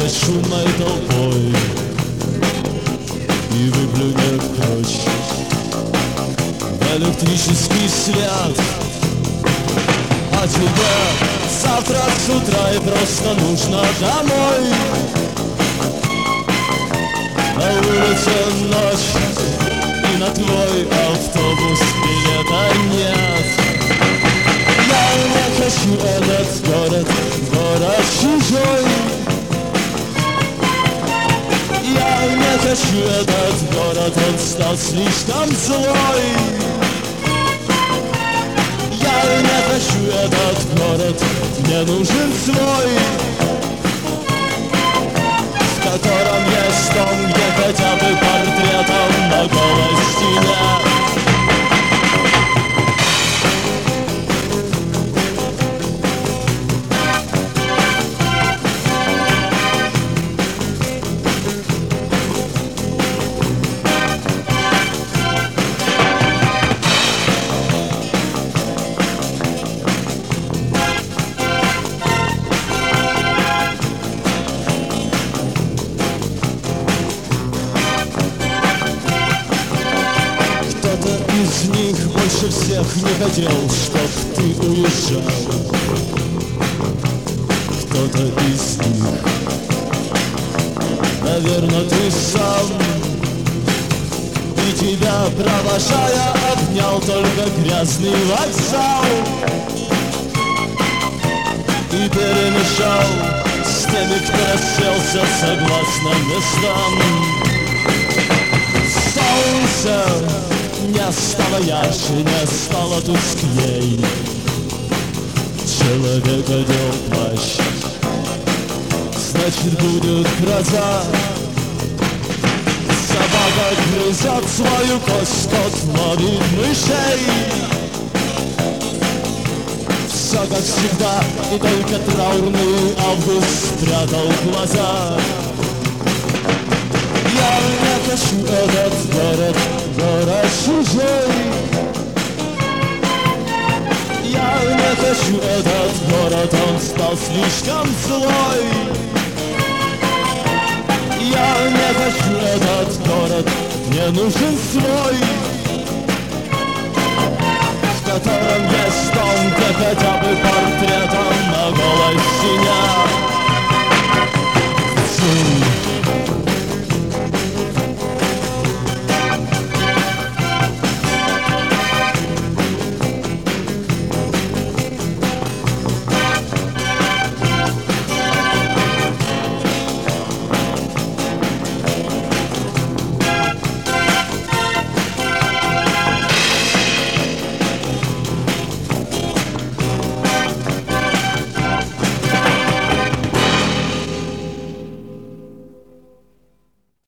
проехать шумной толпой и выплюнет прочь электрический свет. А тебе завтра с утра и просто нужно домой. На улице ночь, и на твой автобус билета нет. Я не хочу этот город, город чужой. Я не хочу этот город, он стал слишком злой. Я не хочу этот город, мне нужен свой, в котором есть дом, где хотя бы портретом на голой стене. Из них больше всех не хотел, чтоб ты уезжал. Кто-то из них, наверное, ты сам. И тебя, провожая, обнял только грязный вокзал и перемешал с теми, кто расселся согласно местам. Солнце не стало ярче, не стало тусклей. Человек одел плащ, значит будет гроза. Собака грызет свою кость, кот ловит мышей. Все как всегда, и только траурный август спрятал глаза. Я не хочу этот город, город чужой. Я не хочу этот город, он стал слишком злой. Я не хочу этот город, мне нужен свой, в котором есть дом, где хотя бы портретом на голой стене.